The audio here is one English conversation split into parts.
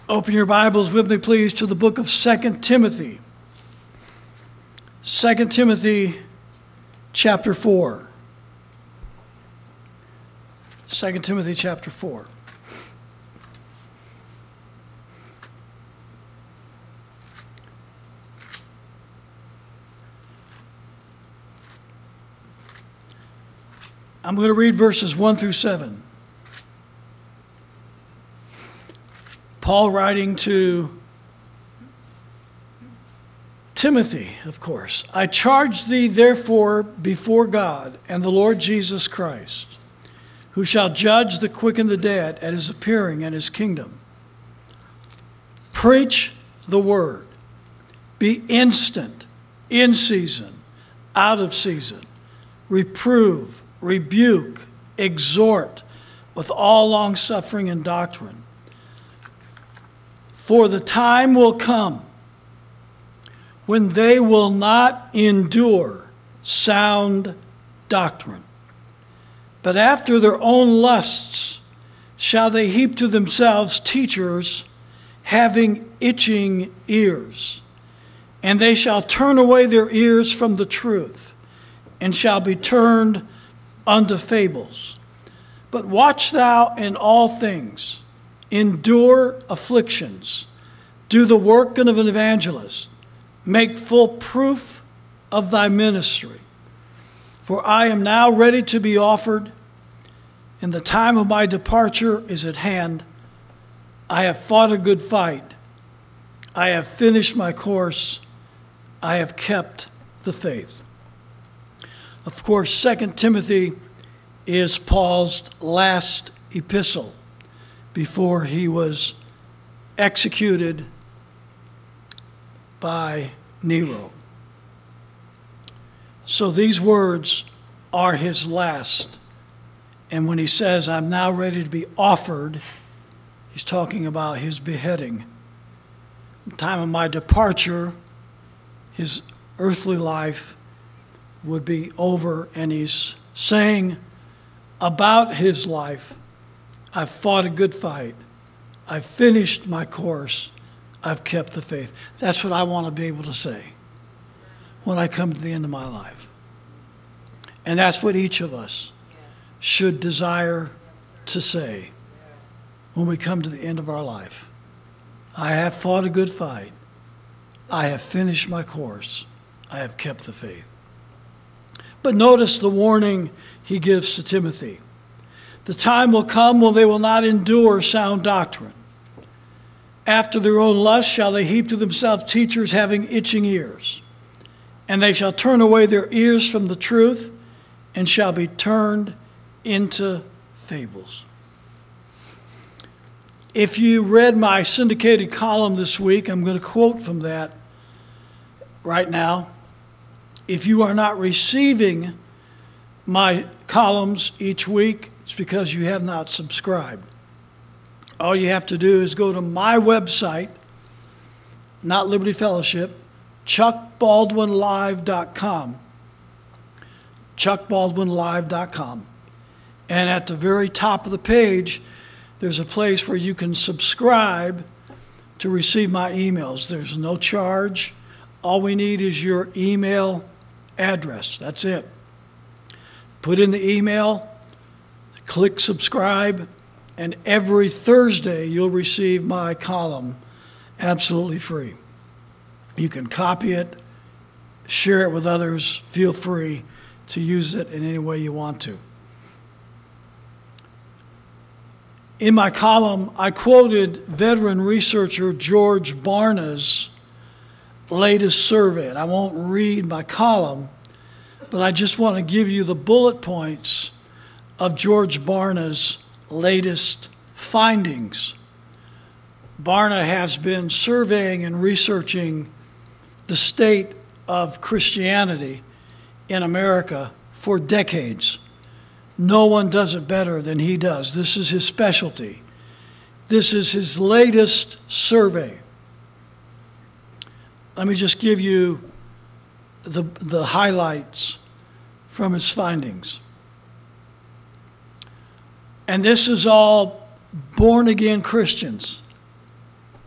Open your Bibles with me, please, to the book of 2 Timothy. 2 Timothy chapter 4. 2 Timothy chapter 4. I'm going to read verses 1 through 7. Paul writing to Timothy, of course. I charge thee therefore before God and the Lord Jesus Christ, who shall judge the quick and the dead at his appearing and his kingdom. Preach the word. Be instant, in season, out of season. Reprove, rebuke, exhort with all longsuffering and doctrine. For the time will come when they will not endure sound doctrine, but after their own lusts shall they heap to themselves teachers having itching ears. And they shall turn away their ears from the truth, and shall be turned unto fables. But watch thou in all things, endure afflictions, do the work of an evangelist, make full proof of thy ministry. For I am now ready to be offered, and the time of my departure is at hand. I have fought a good fight. I have finished my course. I have kept the faith. Of course, 2 Timothy is Paul's last epistle before he was executed by Nero. So these words are his last. And when he says, I'm now ready to be offered, he's talking about his beheading. The time of my departure, his earthly life would be over, and he's saying about his life, I've fought a good fight. I've finished my course. I've kept the faith. That's what I want to be able to say when I come to the end of my life. And that's what each of us should desire to say when we come to the end of our life. I have fought a good fight. I have finished my course. I have kept the faith. But notice the warning he gives to Timothy. The time will come when they will not endure sound doctrine. After their own lust shall they heap to themselves teachers having itching ears. And they shall turn away their ears from the truth, and shall be turned into fables. If you read my syndicated column this week, I'm going to quote from that right now. If you are not receiving my columns each week, it's because you have not subscribed. All you have to do is go to my website, not Liberty Fellowship, chuckbaldwinlive.com. chuckbaldwinlive.com. And at the very top of the page, there's a place where you can subscribe to receive my emails. There's no charge. All we need is your email address. That's it. Put in the email, click subscribe, and every Thursday you'll receive my column absolutely free. You can copy it, share it with others. Feel free to use it in any way you want to. In my column, I quoted veteran researcher George Barna's latest survey. And I won't read my column, but I just want to give you the bullet points of George Barna's latest findings. Barna has been surveying and researching the state of Christianity in America for decades. No one does it better than he does. This is his specialty. This is his latest survey. Let me just give you the highlights from his findings. And this is all born-again Christians.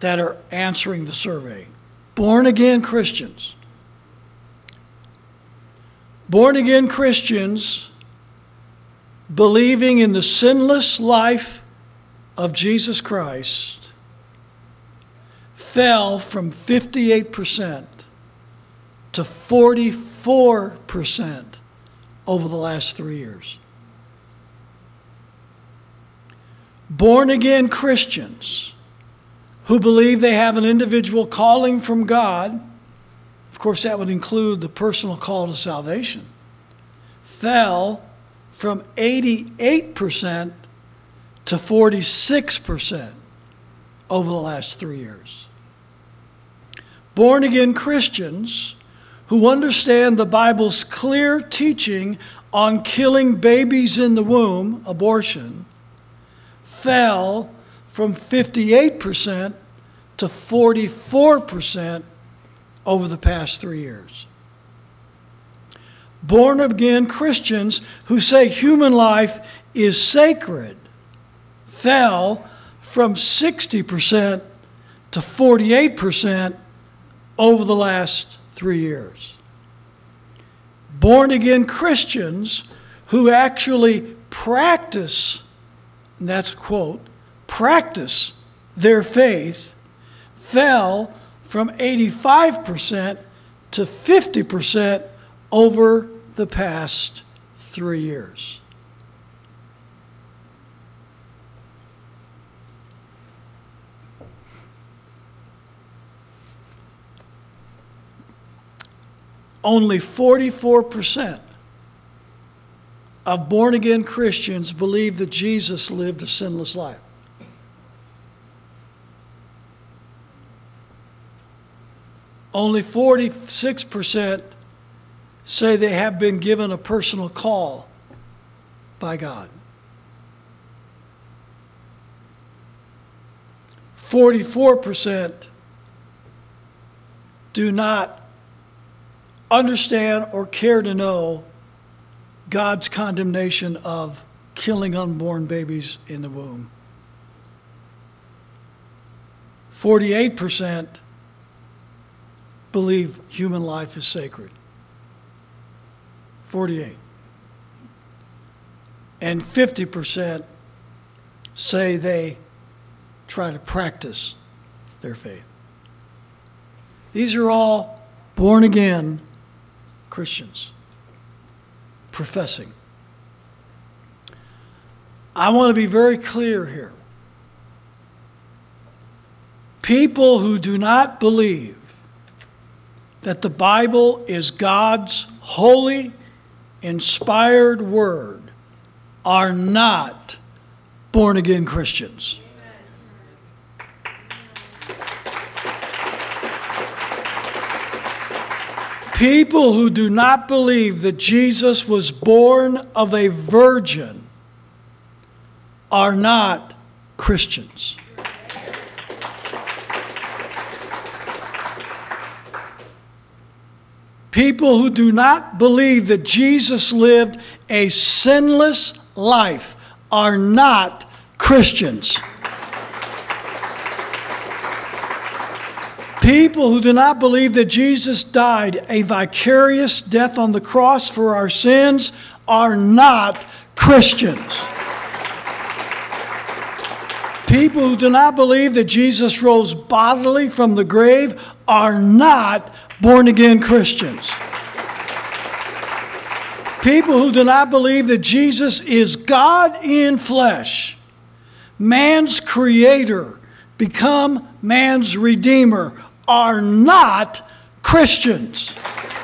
that are answering the survey. Born again Christians. Born again Christians believing in the sinless life of Jesus Christ fell from 58% to 44% over the last 3 years. Born again Christians who believe they have an individual calling from God, of course that would include the personal call to salvation, fell from 88% to 46% over the last 3 years. Born again Christians who understand the Bible's clear teaching on killing babies in the womb, abortion, fell from 58% to 44% over the past 3 years. Born again Christians who say human life is sacred fell from 60% to 48% over the last 3 years. Born again Christians who actually practice, and that's a quote, practice their faith fell from 85% to 50% over the past 3 years. Only 44% of born-again Christians believe that Jesus lived a sinless life. Only 46% say they have been given a personal call by God. 44% do not understand or care to know God's condemnation of killing unborn babies in the womb. 48% believe human life is sacred. 48. And 50% say they try to practice their faith. These are all born-again Christians professing. I want to be very clear here. People who do not believe that the Bible is God's holy, inspired word are not born-again Christians. People who do not believe that Jesus was born of a virgin are not Christians. People who do not believe that Jesus lived a sinless life are not Christians. People who do not believe that Jesus died a vicarious death on the cross for our sins are not Christians. People who do not believe that Jesus rose bodily from the grave are not born-again Christians. People who do not believe that Jesus is God in flesh, man's creator, become man's redeemer, are not Christians.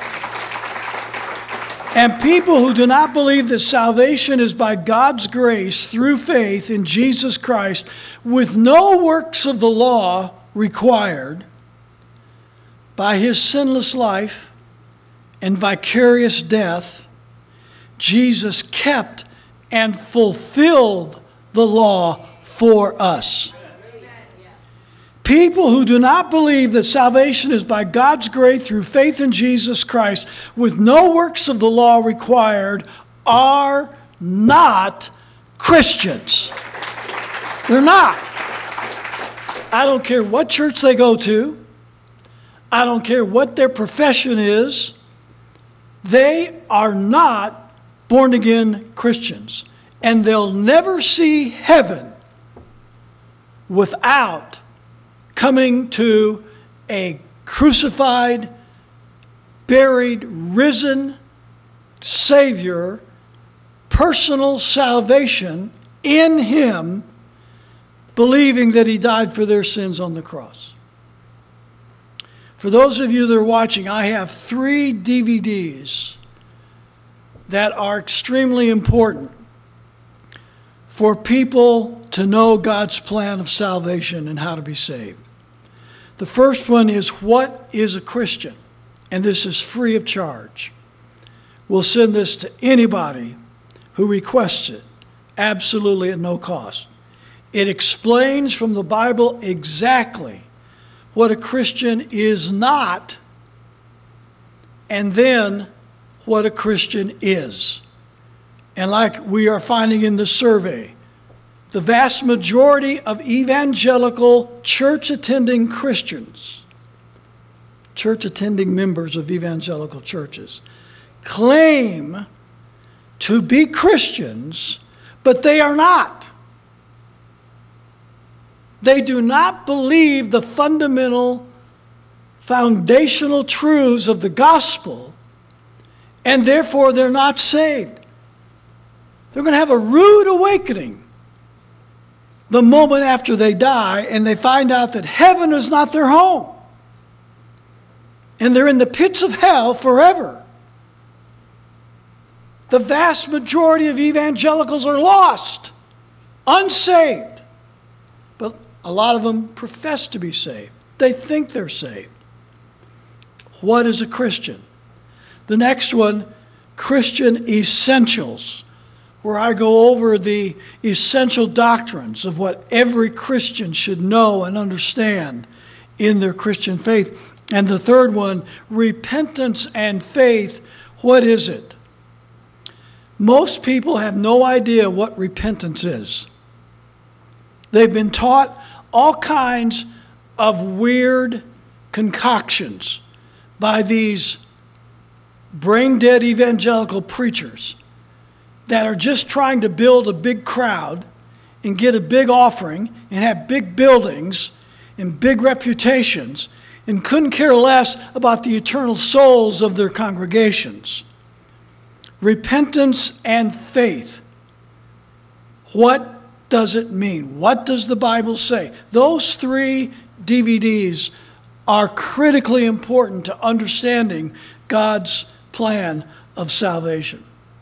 And people who do not believe that salvation is by God's grace through faith in Jesus Christ with no works of the law required, by his sinless life and vicarious death, Jesus kept and fulfilled the law for us. People who do not believe that salvation is by God's grace through faith in Jesus Christ with no works of the law required are not Christians. They're not. I don't care what church they go to. I don't care what their profession is. They are not born-again Christians. And they'll never see heaven without coming to a crucified, buried, risen Savior, personal salvation in Him, believing that He died for their sins on the cross. For those of you that are watching, I have 3 DVDs that are extremely important for people to know God's plan of salvation and how to be saved. The first one is, What is a Christian? And this is free of charge. We'll send this to anybody who requests it, absolutely at no cost. It explains from the Bible exactly what a Christian is not, and then what a Christian is. And like we are finding in the survey, the vast majority of evangelical church-attending Christians, church-attending members of evangelical churches, claim to be Christians, but they are not. They do not believe the fundamental, foundational truths of the gospel, and therefore they're not saved. They're going to have a rude awakening the moment after they die, and they find out that heaven is not their home. And they're in the pits of hell forever. The vast majority of evangelicals are lost, unsaved. But a lot of them profess to be saved. They think they're saved. What is a Christian? The next one, Christian essentials, where I go over the essential doctrines of what every Christian should know and understand in their Christian faith. And the third one, repentance and faith. What is it? Most people have no idea what repentance is. They've been taught all kinds of weird concoctions by these brain-dead evangelical preachers that are just trying to build a big crowd and get a big offering and have big buildings and big reputations and couldn't care less about the eternal souls of their congregations. Repentance and faith. What does it mean? What does the Bible say? Those 3 DVDs are critically important to understanding God's plan of salvation.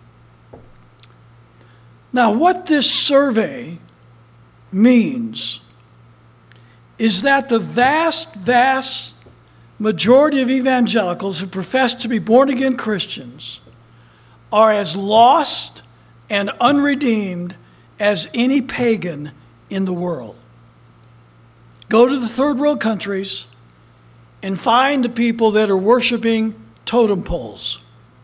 Now, what this survey means is that the vast, vast majority of evangelicals who profess to be born-again Christians are as lost and unredeemed as any pagan in the world. Go to the third world countries and find the people that are worshiping totem poles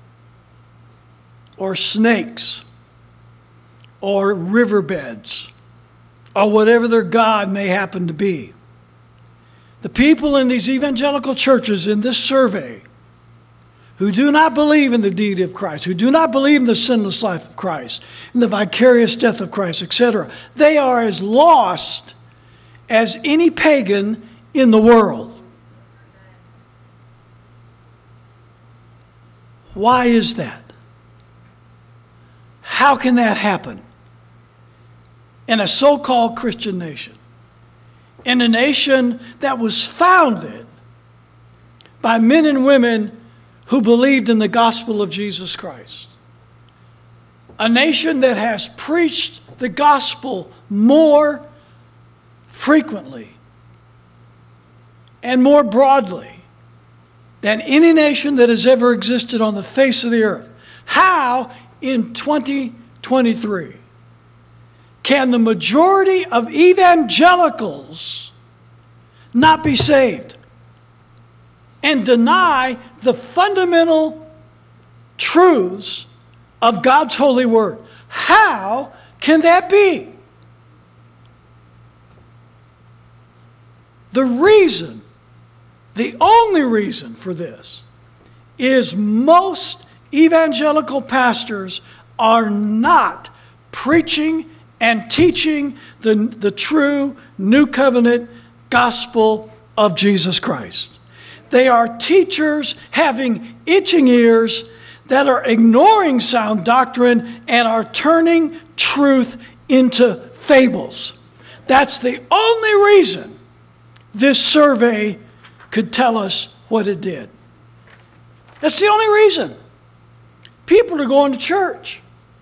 or snakes or riverbeds or whatever their god may happen to be. The people in these evangelical churches in this survey who do not believe in the deity of Christ, who do not believe in the sinless life of Christ, in the vicarious death of Christ, etc., they are as lost as any pagan in the world. Why is that? How can that happen in a so-called Christian nation? In a nation that was founded by men and women who believed in the gospel of Jesus Christ. A nation that has preached the gospel more frequently and more broadly than any nation that has ever existed on the face of the earth. How in 2023 can the majority of evangelicals not be saved and deny the fundamental truths of God's holy word? How can that be? The reason, the only reason for this, is most evangelical pastors are not preaching and teaching the true New Covenant gospel of Jesus Christ. They are teachers having itching ears that are ignoring sound doctrine and are turning truth into fables. That's the only reason this survey could tell us what it did. That's the only reason. People are going to church.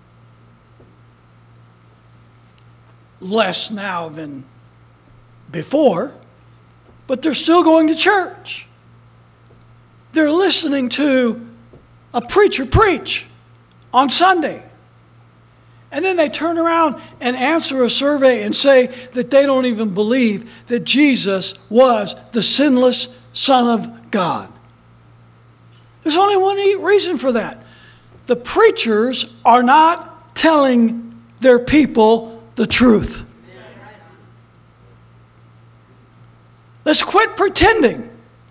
Less now than before, but they're still going to church. They're listening to a preacher preach on Sunday. And then they turn around and answer a survey and say that they don't even believe that Jesus was the sinless Son of God. There's only one reason for that. The preachers are not telling their people the truth. Let's quit pretending.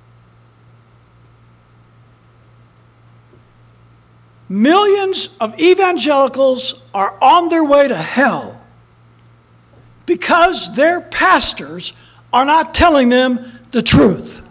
Millions of evangelicals are on their way to hell because their pastors are not telling them the truth.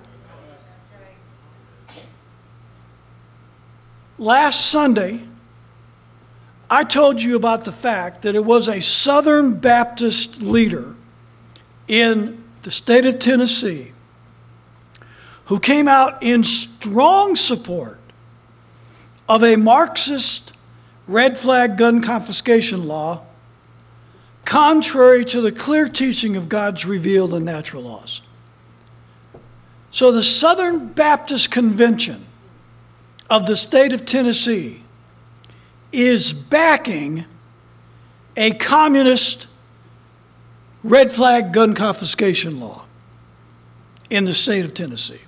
Last Sunday, I told you about the fact that it was a Southern Baptist leader in the state of Tennessee who came out in strong support of a Marxist red flag gun confiscation law contrary to the clear teaching of God's revealed and natural laws. So the Southern Baptist Convention of the state of Tennessee is backing a communist red flag gun confiscation law in the state of Tennessee.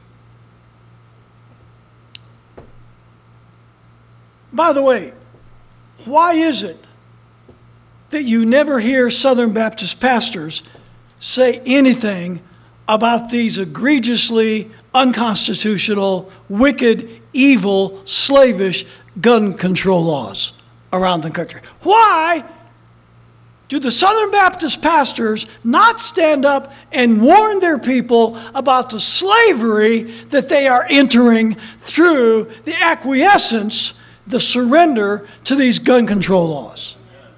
By the way, why is it that you never hear Southern Baptist pastors say anything about these egregiously unconstitutional, wicked, evil, slavish gun control laws around the country? Why do the Southern Baptist pastors not stand up and warn their people about the slavery that they are entering through the acquiescence, the surrender to these gun control laws?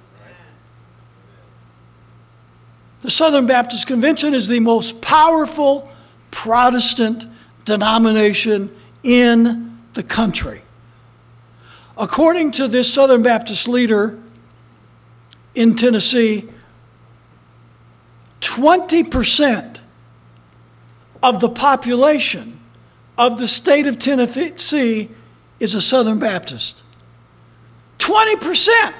The Southern Baptist Convention is the most powerful Protestant denomination in the country. According to this Southern Baptist leader in Tennessee, 20% of the population of the state of Tennessee is a Southern Baptist. 20%.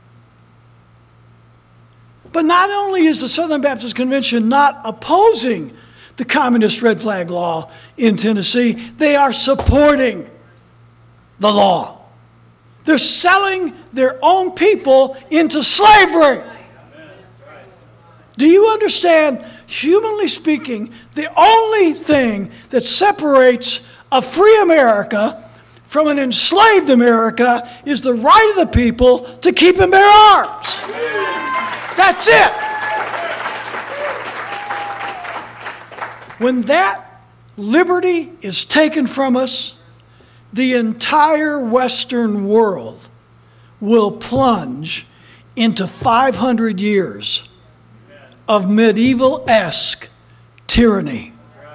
But not only is the Southern Baptist Convention not opposing the communist red flag law in Tennessee, they are supporting the law. They're selling their own people into slavery. Do you understand, humanly speaking, the only thing that separates a free America from an enslaved America is the right of the people to keep and bear arms. That's it. When that liberty is taken from us, the entire Western world will plunge into 500 years of medieval-esque tyranny.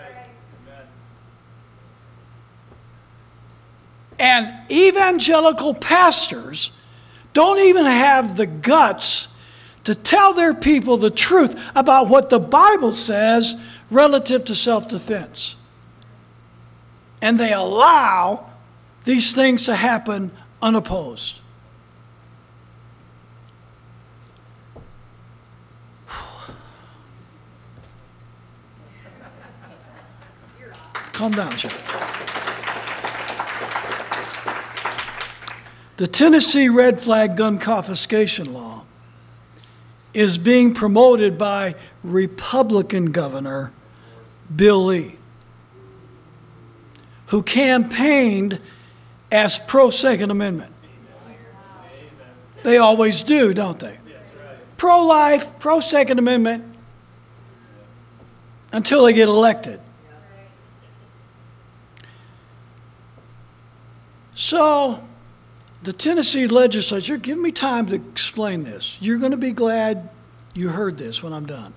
And evangelical pastors don't even have the guts to tell their people the truth about what the Bible says relative to self-defense. And they allow these things to happen unopposed. Calm down, Shep. The Tennessee red flag gun confiscation law is being promoted by Republican Governor Bill Lee, who campaigned as pro-Second Amendment. They always do, don't they? Pro-life, pro-Second Amendment, until they get elected. So, the Tennessee legislature, give me time to explain this. You're going to be glad you heard this when I'm done.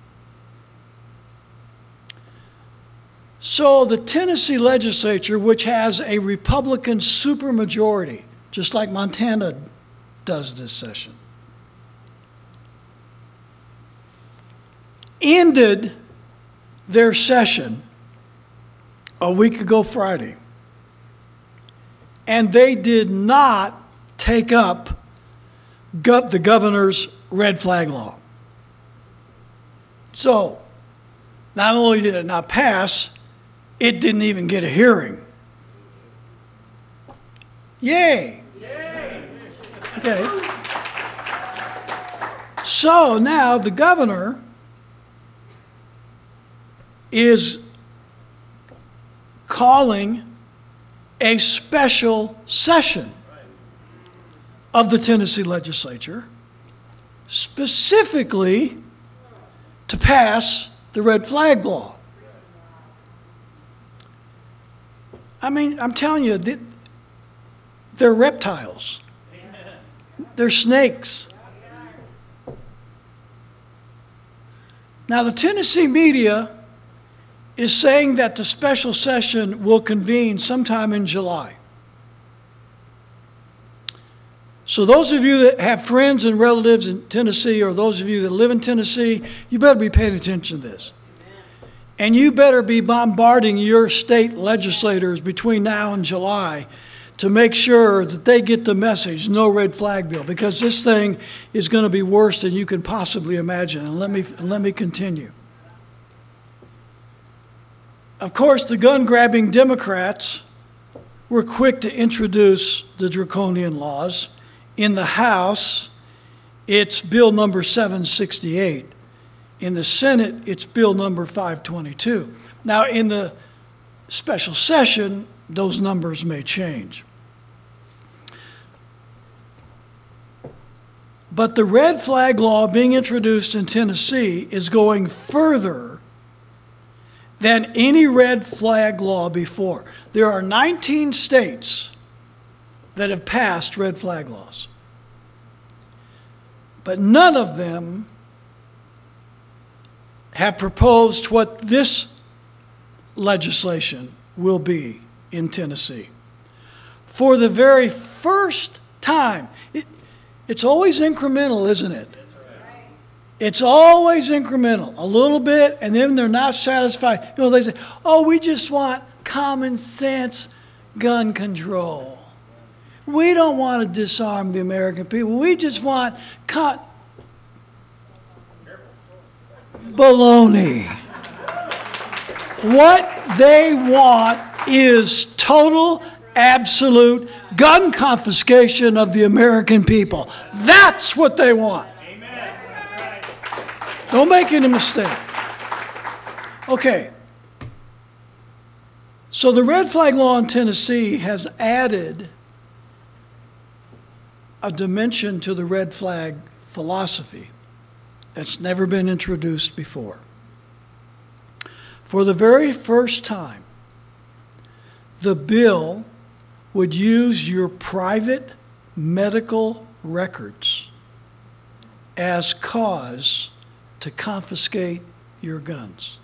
So, the Tennessee legislature, which has a Republican supermajority, just like Montana does this session, ended their session a week ago Friday. And they did not take up the governor's red flag law. So, not only did it not pass, it didn't even get a hearing. Yay! Okay. So now the governor is calling a special session of the Tennessee legislature specifically to pass the red flag law. I mean, I'm telling you, they're reptiles. They're snakes. Now, the Tennessee media is saying that the special session will convene sometime in July. So those of you that have friends and relatives in Tennessee, or those of you that live in Tennessee, you better be paying attention to this. And you better be bombarding your state legislators between now and July to make sure that they get the message, no red flag bill, because this thing is going to be worse than you can possibly imagine. And let me continue. Of course, the gun-grabbing Democrats were quick to introduce the draconian laws. In the House, it's Bill number 768. In the Senate, it's Bill number 522. Now, in the special session, those numbers may change. But the red flag law being introduced in Tennessee is going further than any red flag law before. There are 19 states that have passed red flag laws, but none of them have proposed what this legislation will be in Tennessee. For the very first time, it's always incremental, isn't it? It's always incremental, a little bit, and then they're not satisfied. You know, they say, oh, we just want common sense gun control. We don't want to disarm the American people. We just want baloney. What they want is total, absolute gun confiscation of the American people. That's what they want. Don't make any mistake. Okay. So the red flag law in Tennessee has added a dimension to the red flag philosophy that's never been introduced before. For the very first time, the bill would use your private medical records as cause to confiscate your guns.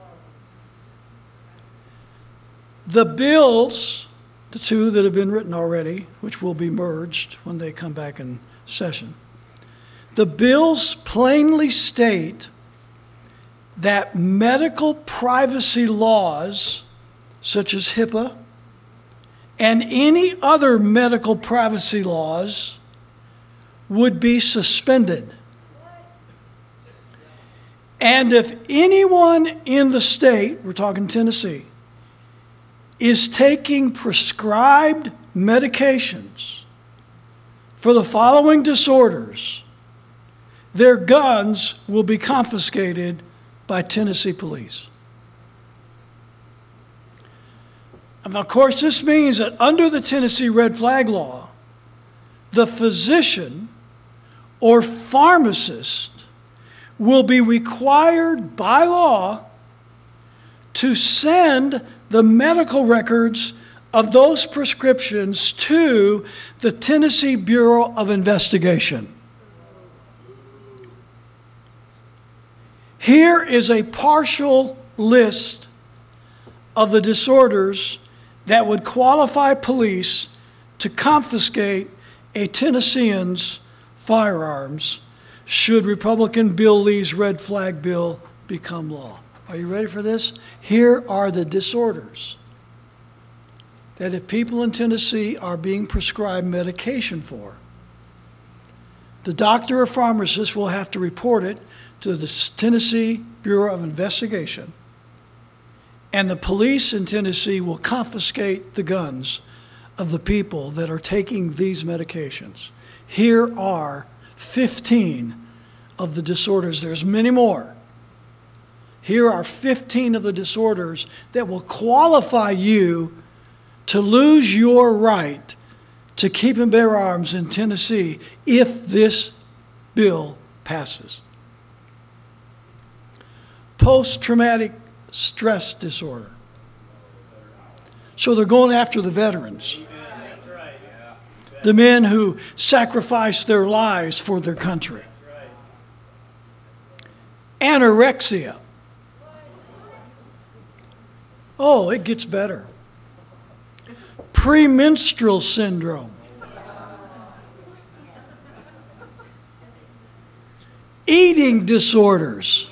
The bills, the two that have been written already, which will be merged when they come back in session, the bills plainly state that medical privacy laws, such as HIPAA, and any other medical privacy laws would be suspended. And if anyone in the state, we're talking Tennessee, is taking prescribed medications for the following disorders, their guns will be confiscated by Tennessee police. Of course, this means that under the Tennessee red flag law, the physician or pharmacist will be required by law to send the medical records of those prescriptions to the Tennessee Bureau of Investigation. Here is a partial list of the disorders that would qualify police to confiscate a Tennessean's firearms should Republican Bill Lee's red flag bill become law. Are you ready for this? Here are the disorders that if people in Tennessee are being prescribed medication for, the doctor or pharmacist will have to report it to the Tennessee Bureau of Investigation, and the police in Tennessee will confiscate the guns of the people that are taking these medications. Here are 15 of the disorders. There's many more. Here are 15 of the disorders that will qualify you to lose your right to keep and bear arms in Tennessee if this bill passes. Post-traumatic stress disorder. So they're going after the veterans. The men who sacrificed their lives for their country. Anorexia. Oh, it gets better. Premenstrual syndrome. Eating disorders.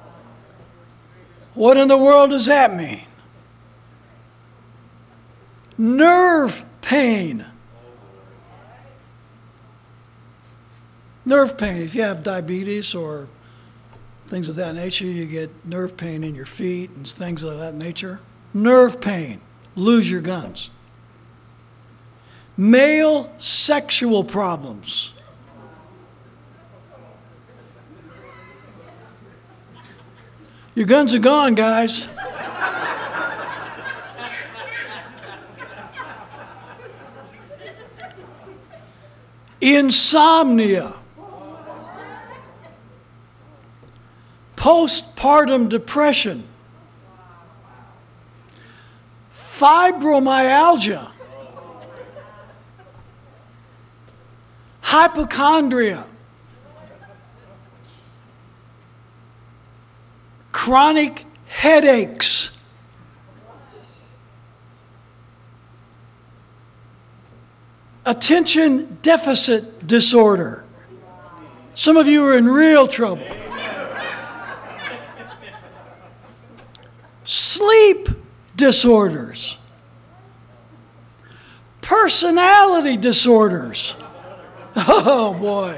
What in the world does that mean? Nerve pain. Nerve pain. If you have diabetes or things of that nature, you get nerve pain in your feet and things of that nature. Nerve pain. Lose your guns. Male sexual problems. Your guns are gone, guys. Insomnia. Postpartum depression. Fibromyalgia. Hypochondria. Chronic headaches. Attention deficit disorder. Some of you are in real trouble. Sleep disorders. Personality disorders. Oh boy.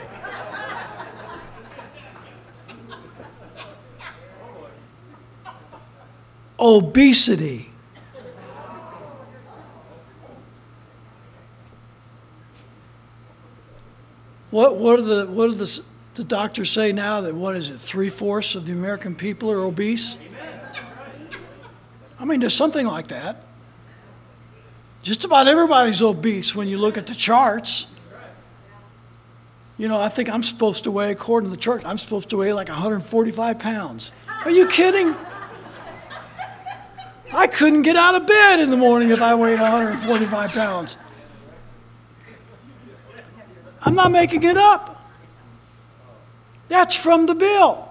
Obesity. What do the doctors say now that, what is it, 3/4 of the American people are obese? I mean, there's something like that. Just about everybody's obese when you look at the charts. You know, I think I'm supposed to weigh, according to the chart, I'm supposed to weigh like 145 pounds. Are you kidding? I couldn't get out of bed in the morning if I weighed 145 pounds. I'm not making it up. That's from the bill.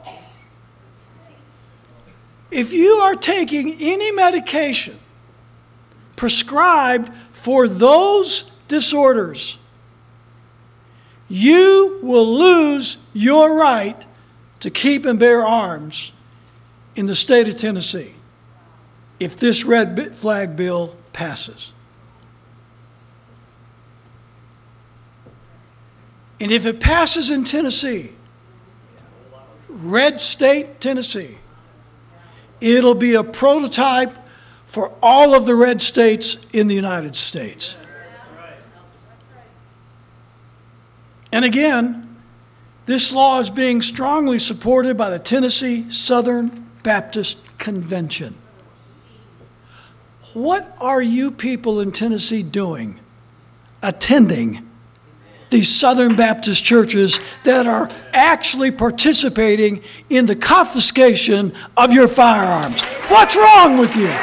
If you are taking any medication prescribed for those disorders, you will lose your right to keep and bear arms in the state of Tennessee if this red flag bill passes. And if it passes in Tennessee, red state Tennessee, it'll be a prototype for all of the red states in the United States. And again, this law is being strongly supported by the Tennessee Southern Baptist Convention. What are you people in Tennessee doing? Attending these Southern Baptist churches that are actually participating in the confiscation of your firearms. What's wrong with you?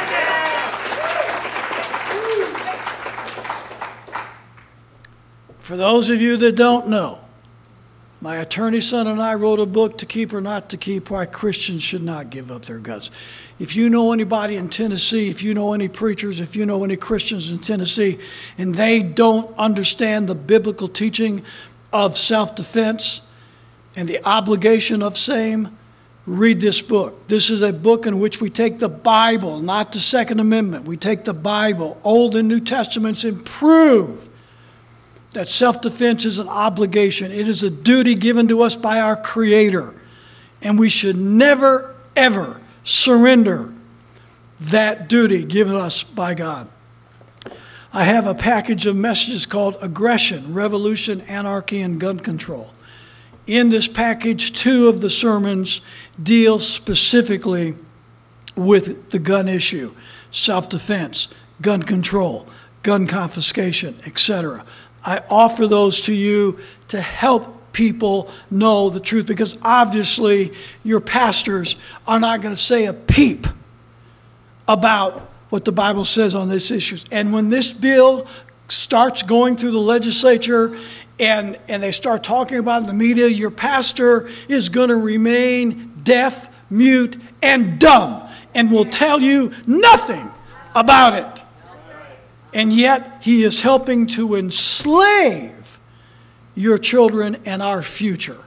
For those of you that don't know, my attorney son and I wrote a book, To Keep or Not to Keep, Why Christians Should Not Give Up Their Guns. If you know anybody in Tennessee, if you know any preachers, if you know any Christians in Tennessee, and they don't understand the biblical teaching of self-defense and the obligation of same, read this book. This is a book in which we take the Bible, not the Second Amendment. We take the Bible, Old and New Testaments, and prove that self-defense is an obligation. It is a duty given to us by our Creator. And we should never, ever surrender that duty given us by God. I have a package of messages called Aggression, Revolution, Anarchy, and Gun Control. In this package, 2 of the sermons deal specifically with the gun issue, self-defense, gun control, gun confiscation, etc. I offer those to you to help people know the truth, because obviously your pastors are not going to say a peep about what the Bible says on these issues. And when this bill starts going through the legislature and they start talking about it in the media, your pastor is going to remain deaf, mute, and dumb and will tell you nothing about it. And yet, he is helping to enslave your children and our future.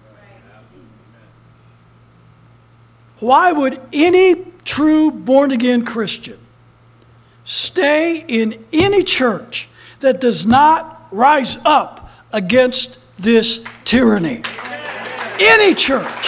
Why would any true born-again Christian stay in any church that does not rise up against this tyranny? Any church.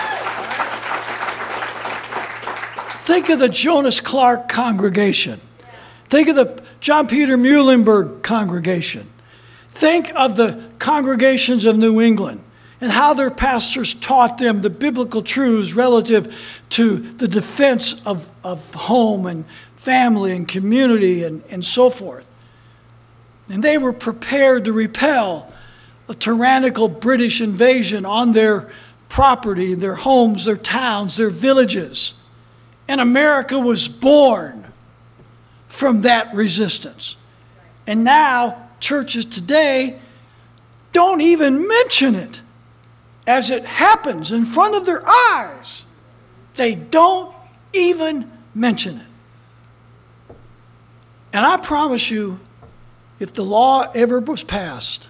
Think of the Jonas Clark congregation. Think of the John Peter Muhlenberg congregation. Think of the congregations of New England and how their pastors taught them the biblical truths relative to the defense of home and family and community and so forth. And they were prepared to repel a tyrannical British invasion on their property, their homes, their towns, their villages. And America was born from that resistance. And now churches today don't even mention it as it happens in front of their eyes. They don't even mention it. And I promise you, if the law ever was passed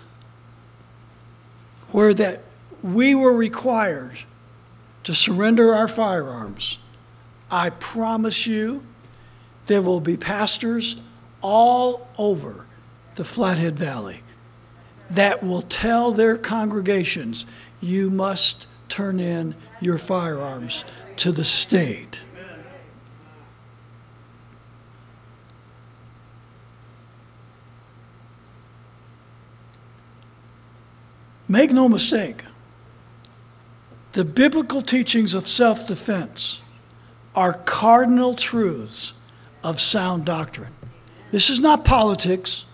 where that we were required to surrender our firearms, I promise you there will be pastors all over the Flathead Valley that will tell their congregations, you must turn in your firearms to the state. Make no mistake, the biblical teachings of self-defense are cardinal truths of sound doctrine. This is not politics.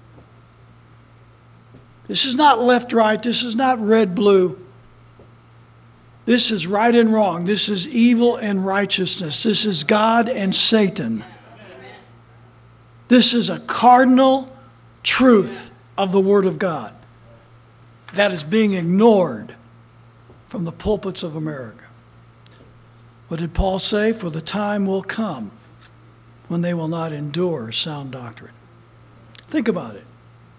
This is not left-right. This is not red-blue. This is right and wrong. This is evil and righteousness. This is God and Satan. This is a cardinal truth of the Word of God that is being ignored from the pulpits of America. What did Paul say? For the time will come when they will not endure sound doctrine. Think about it.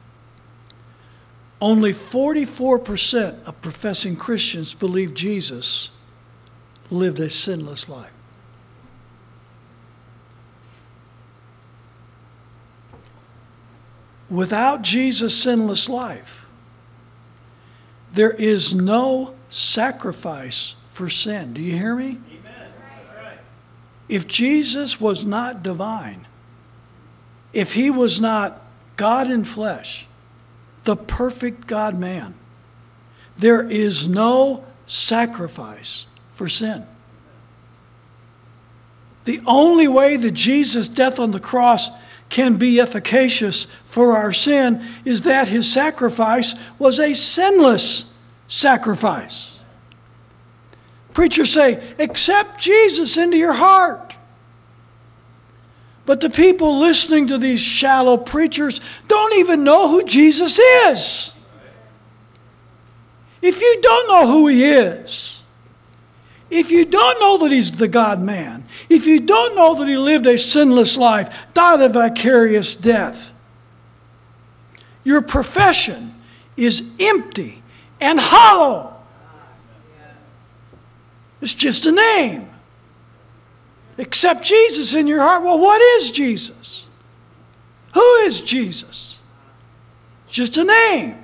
Only 44% of professing Christians believe Jesus lived a sinless life. Without Jesus' sinless life, there is no sacrifice for sin. Do you hear me? If Jesus was not divine, if he was not God in flesh, the perfect God-man, there is no sacrifice for sin. The only way that Jesus' death on the cross can be efficacious for our sin is that his sacrifice was a sinless sacrifice. Preachers say, accept Jesus into your heart. But the people listening to these shallow preachers don't even know who Jesus is. If you don't know who he is, if you don't know that he's the God-man, if you don't know that he lived a sinless life, died a vicarious death, your profession is empty and hollow. It's just a name. Accept Jesus in your heart. Well, what is Jesus? Who is Jesus? Just a name.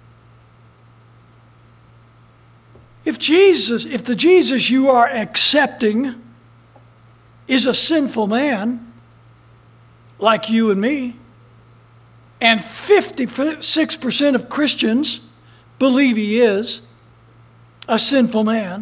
If the Jesus you are accepting is a sinful man, like you and me, and 56% of Christians believe he is a sinful man,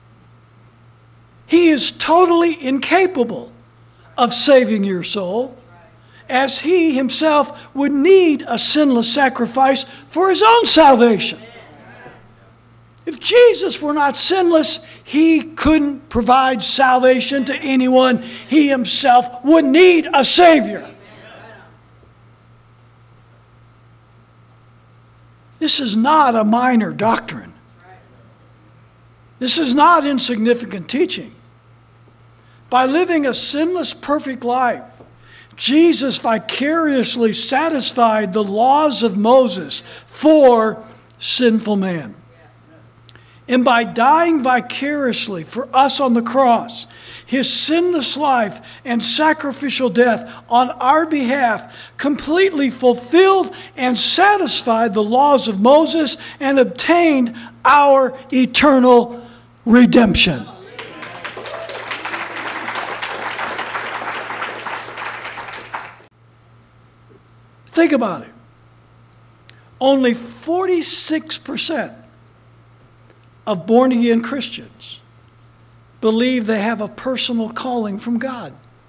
he is totally incapable of saving your soul, as he himself would need a sinless sacrifice for his own salvation. If Jesus were not sinless, he couldn't provide salvation to anyone. He himself would need a Savior. This is not a minor doctrine. This is not insignificant teaching. By living a sinless, perfect life, Jesus vicariously satisfied the laws of Moses for sinful man. And by dying vicariously for us on the cross, his sinless life and sacrificial death on our behalf completely fulfilled and satisfied the laws of Moses and obtained our eternal redemption. Think about it. Only 46% of born-again Christians believe they have a personal calling from God.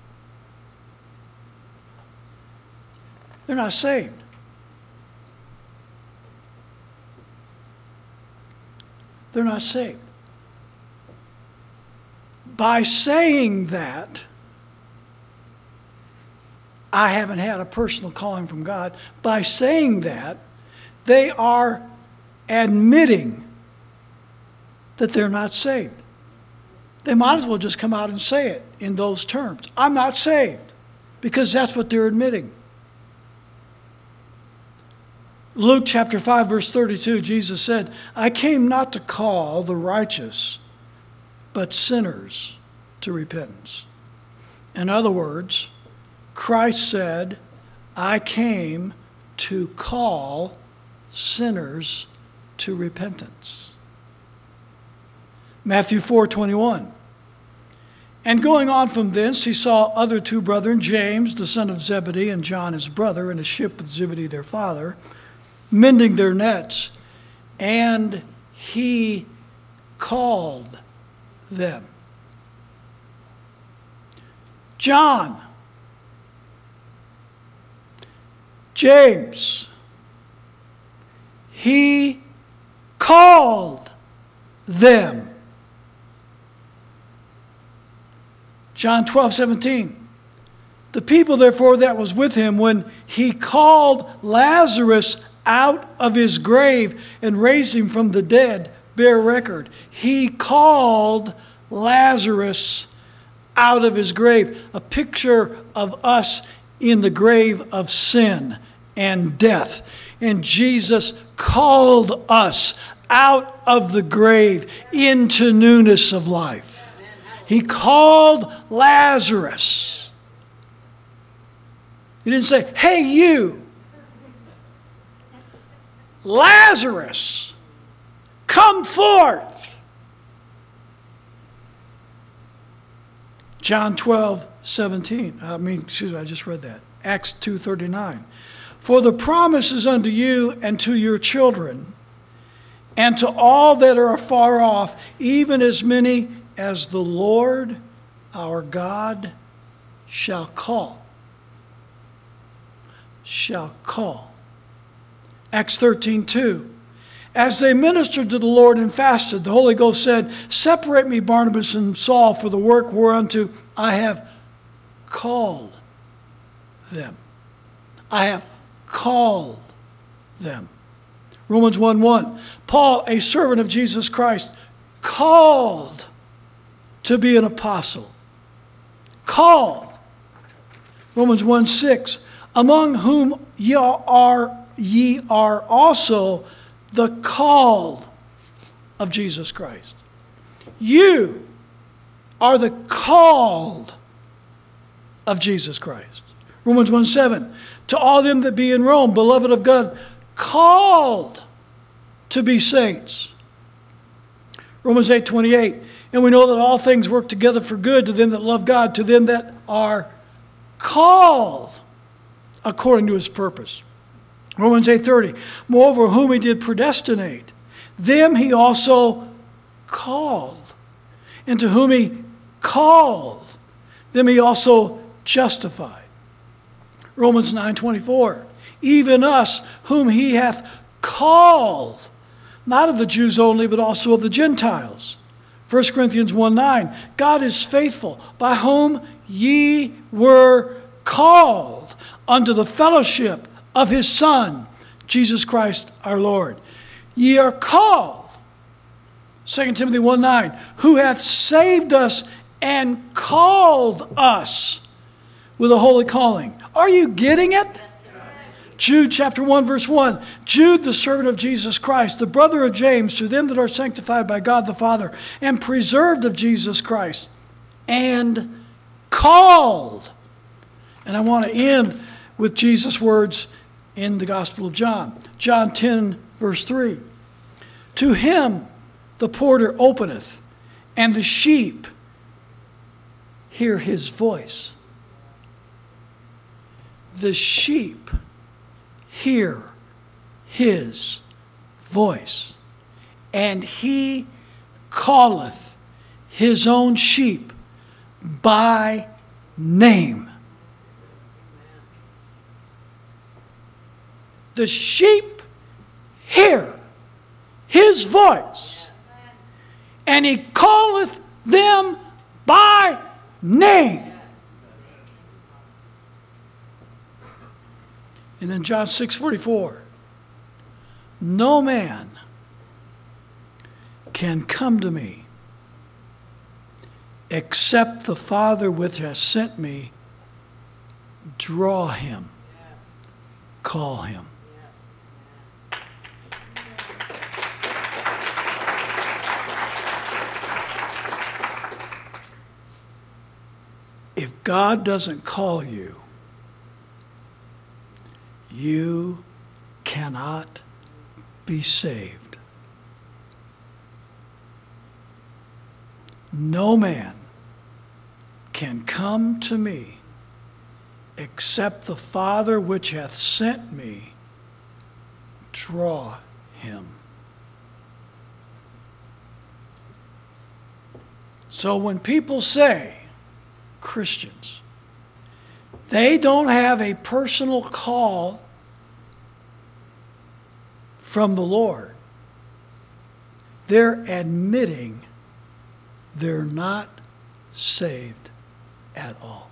They're not saved. They're not saved. By saying that, I haven't had a personal calling from God, by saying that, they are admitting that they're not saved. They might as well just come out and say it in those terms. I'm not saved, because that's what they're admitting. Luke chapter 5, verse 32, Jesus said, I came not to call the righteous, but sinners to repentance. In other words, Christ said, I came to call sinners to repentance. Matthew 4:21. And going on from thence, he saw other two brethren, James, the son of Zebedee, and John his brother, in a ship with Zebedee their father, mending their nets, and he called them. John, James, he called them. John 12:17. The people, therefore, that was with him when he called Lazarus out of his grave and raised him from the dead, bear record. He called Lazarus out of his grave. A picture of us in the grave of sin and death. And Jesus called us out of the grave into newness of life. He called Lazarus. He didn't say, hey, you, Lazarus, come forth. John 12:17. I just read that. Acts 2:39. For the promise is unto you and to your children, and to all that are afar off, even as many as the Lord our God shall call. Shall call. Acts 13:2. As they ministered to the Lord and fasted, the Holy Ghost said, separate me, Barnabas and Saul, for the work whereunto I have called them. I have called them. Romans 1:1. Paul, a servant of Jesus Christ, called to be an apostle. Called. Romans 1:6. Among whom ye are also the called of Jesus Christ. You are the called of Jesus Christ. Romans 1:7. To all them that be in Rome, beloved of God, called to be saints. Romans 8:28. And we know that all things work together for good to them that love God, to them that are called according to his purpose. Romans 8:30. Moreover, whom he did predestinate, them he also called. And to whom he called, them he also justified. Romans 9:24. Even us whom he hath called, not of the Jews only, but also of the Gentiles. 1 Corinthians 1:9. God is faithful, by whom ye were called unto the fellowship of his Son, Jesus Christ our Lord. Ye are called. 2 Timothy 1:9. Who hath saved us and called us with a holy calling. Are you getting it? Jude chapter 1 verse 1. Jude, the servant of Jesus Christ, the brother of James, to them that are sanctified by God the Father and preserved of Jesus Christ and called. And I want to end with Jesus' words in the Gospel of John. John 10 verse 3. To him the porter openeth, and the sheep hear his voice. The sheep hear his voice, and he calleth his own sheep by name. The sheep hear his voice, and he calleth them by name. And then John 6:44. No man can come to me except the Father which has sent me draw him, call him. If God doesn't call you, you cannot be saved. No man can come to me except the Father which hath sent me draw him. So when people say, Christians, they don't have a personal call from the Lord, they're admitting they're not saved at all.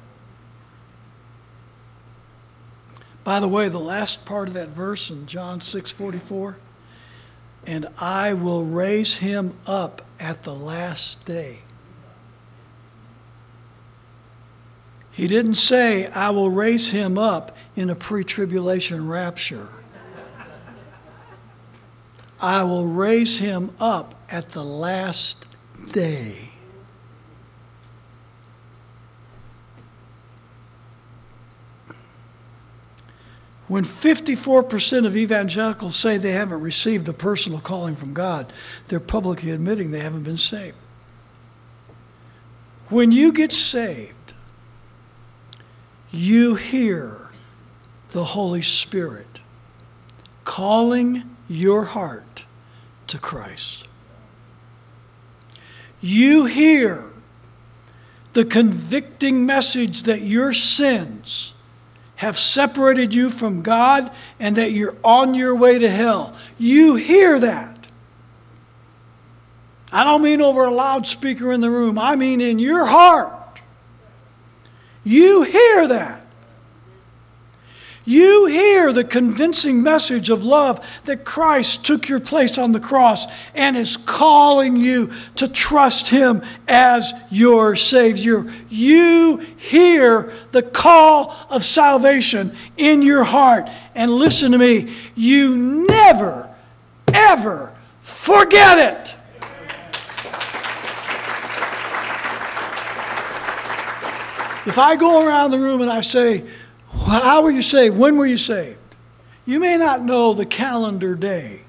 By the way, the last part of that verse in John 6:44, and I will raise him up at the last day. He didn't say, I will raise him up in a pre-tribulation rapture. I will raise him up at the last day. When 54% of evangelicals say they haven't received the personal calling from God, they're publicly admitting they haven't been saved. When you get saved, you hear the Holy Spirit calling your heart to Christ. You hear the convicting message that your sins have separated you from God and that you're on your way to hell. You hear that. I don't mean over a loudspeaker in the room. I mean in your heart. You hear that. You hear the convincing message of love that Christ took your place on the cross and is calling you to trust Him as your Savior. You hear the call of salvation in your heart. And listen to me, you never, ever forget it. If I go around the room and I say, how were you saved? When were you saved? You may not know the calendar day.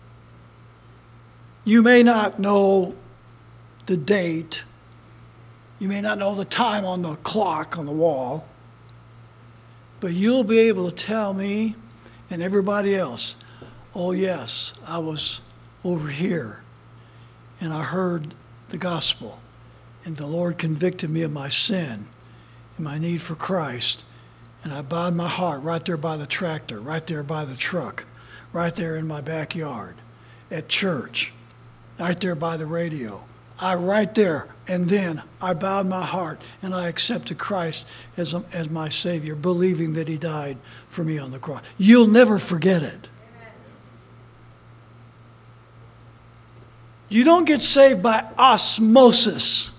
You may not know the date. You may not know the time on the clock on the wall. But you'll be able to tell me and everybody else, oh yes, I was over here and I heard the gospel and the Lord convicted me of my sin and my need for Christ. And I bowed my heart right there by the tractor, right there by the truck, right there in my backyard, at church, right there by the radio. Right there. And then I bowed my heart and I accepted Christ as my Savior, believing that He died for me on the cross. You'll never forget it. You don't get saved by osmosis.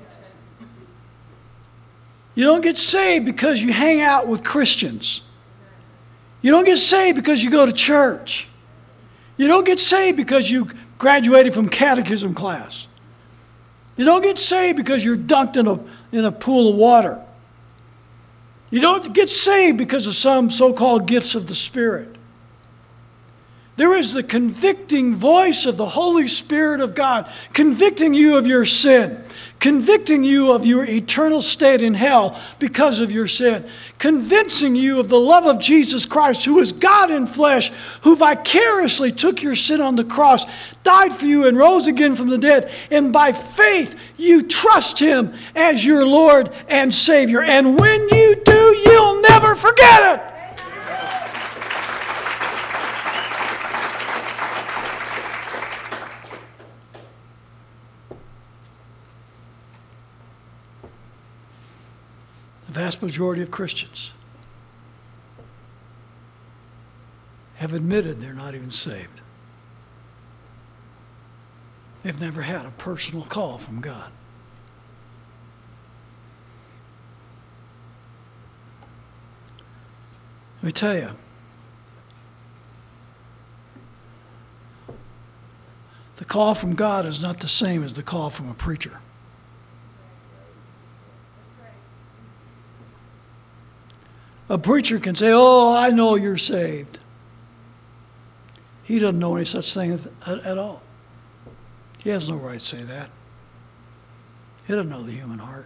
You don't get saved because you hang out with Christians. You don't get saved because you go to church. You don't get saved because you graduated from catechism class. You don't get saved because you're dunked in a pool of water. You don't get saved because of some so-called gifts of the Spirit. There is the convicting voice of the Holy Spirit of God, convicting you of your sin, convicting you of your eternal state in hell because of your sin, convincing you of the love of Jesus Christ, who is God in flesh, who vicariously took your sin on the cross, died for you and rose again from the dead, and by faith you trust Him as your Lord and Savior. And when you do, you'll never forget it. The vast majority of Christians have admitted they're not even saved. They've never had a personal call from God. Let me tell you, the call from God is not the same as the call from a preacher. A preacher can say, oh, I know you're saved. He doesn't know any such thing at all. He has no right to say that. He doesn't know the human heart.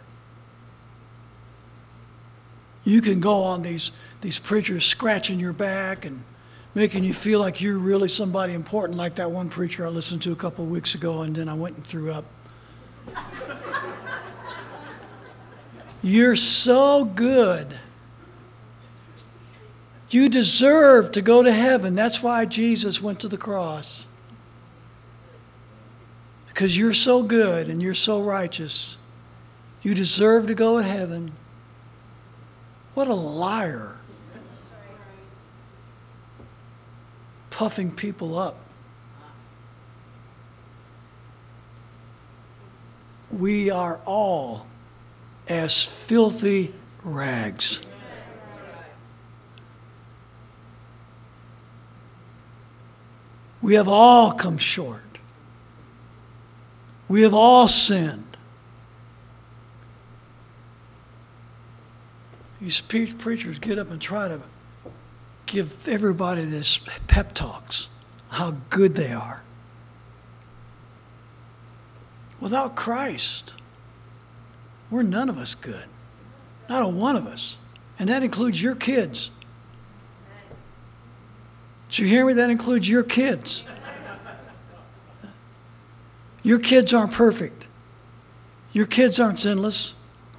You can go on these preachers scratching your back and making you feel like you're really somebody important, like that one preacher I listened to a couple of weeks ago, and then I went and threw up. You're so good. You deserve to go to heaven. That's why Jesus went to the cross. Because you're so good and you're so righteous. You deserve to go to heaven. What a liar. Puffing people up. We are all as filthy rags. We have all come short. We have all sinned. These preachers get up and try to give everybody this pep talks, how good they are. Without Christ, we're none of us good. Not a one of us. And that includes your kids. Did you hear me? That includes your kids. Your kids aren't perfect. Your kids aren't sinless.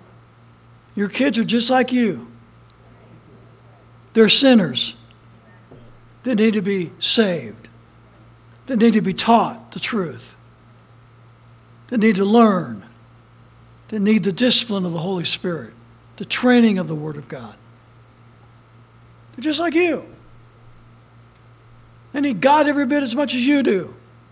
Your kids are just like you. They're sinners. They need to be saved. They need to be taught the truth. They need to learn. They need the discipline of the Holy Spirit, the training of the Word of God. They're just like you. They need God every bit as much as you do.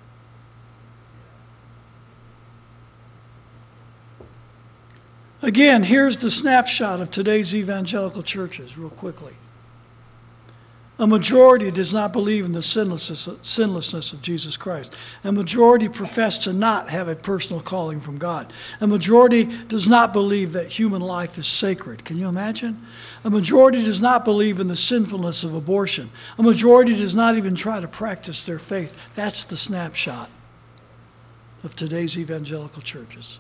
Again, here's the snapshot of today's evangelical churches, real quickly. A majority does not believe in the sinlessness of Jesus Christ. A majority profess to not have a personal calling from God. A majority does not believe that human life is sacred. Can you imagine? A majority does not believe in the sinfulness of abortion. A majority does not even try to practice their faith. That's the snapshot of today's evangelical churches.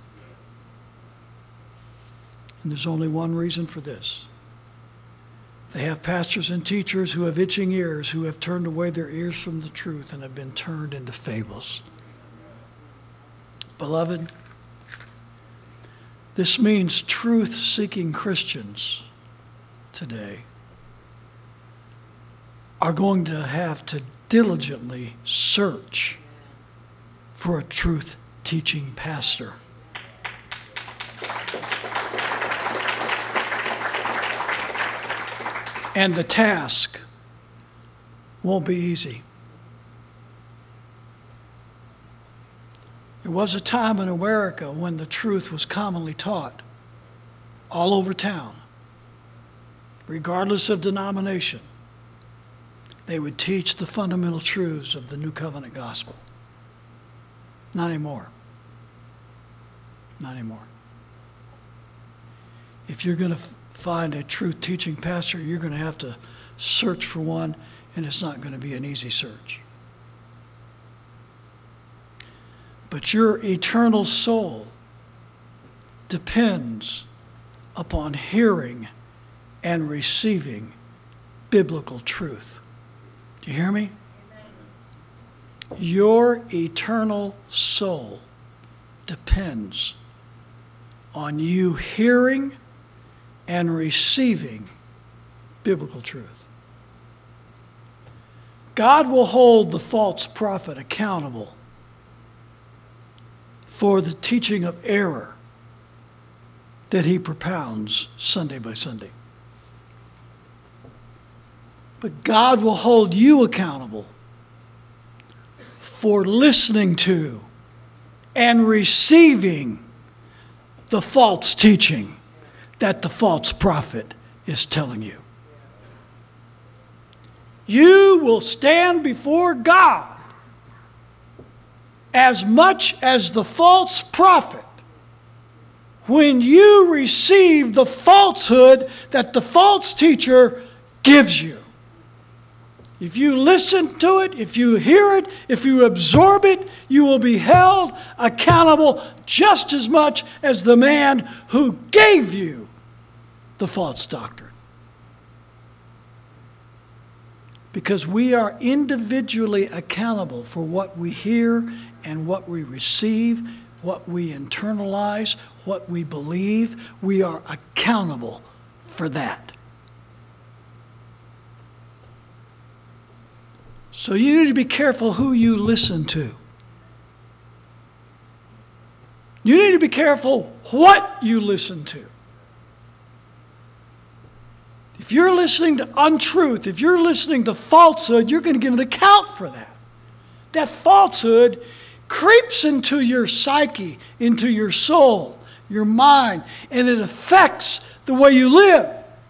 And there's only one reason for this. They have pastors and teachers who have itching ears, who have turned away their ears from the truth and have been turned into fables. Beloved, this means truth-seeking Christians today are going to have to diligently search for a truth-teaching pastor. And the task won't be easy. There was a time in America when the truth was commonly taught all over town, regardless of denomination. They would teach the fundamental truths of the New Covenant gospel. Not anymore. Not anymore. If you're going to find a truth-teaching pastor, you're going to have to search for one, and it's not going to be an easy search. But your eternal soul depends upon hearing and receiving biblical truth. Do you hear me? Amen. Your eternal soul depends on you hearing and receiving biblical truth. God will hold the false prophet accountable for the teaching of error that he propounds Sunday by Sunday. But God will hold you accountable for listening to and receiving the false teaching that the false prophet is telling you. You will stand before God as much as the false prophet when you receive the falsehood that the false teacher gives you. If you listen to it, if you hear it, if you absorb it, you will be held accountable just as much as the man who gave you the false doctrine. Because we are individually accountable for what we hear and what we receive, what we internalize, what we believe. We are accountable for that. So you need to be careful who you listen to. You need to be careful what you listen to. If you're listening to untruth, if you're listening to falsehood, you're going to give an account for that. That falsehood creeps into your psyche, into your soul, your mind, and it affects the way you live.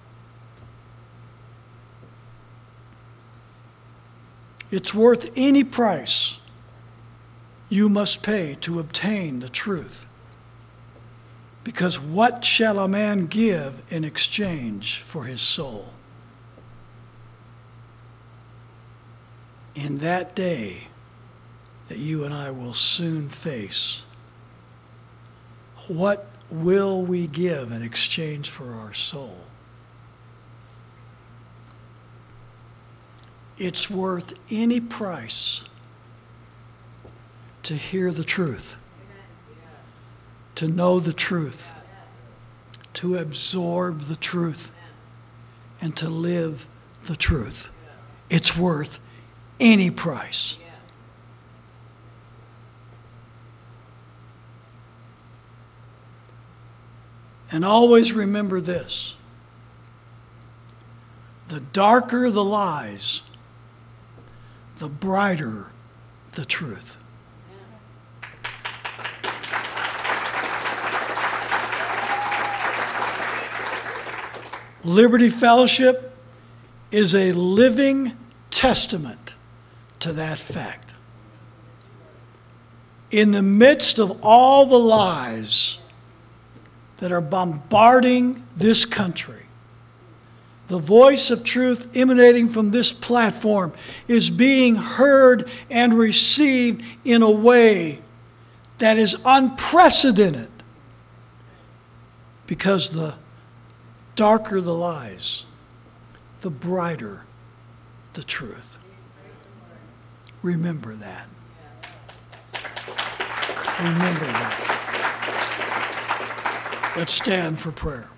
It's worth any price you must pay to obtain the truth. Because what shall a man give in exchange for his soul? In that day that you and I will soon face, what will we give in exchange for our soul? It's worth any price to hear the truth, to know the truth, to absorb the truth and to live the truth. It's worth any price. And always remember this: the darker the lies, the brighter the truth. Liberty Fellowship is a living testament to that fact. In the midst of all the lies that are bombarding this country, the voice of truth emanating from this platform is being heard and received in a way that is unprecedented, because the darker the lies, the brighter the truth. Remember that. Remember that. Let's stand for prayer.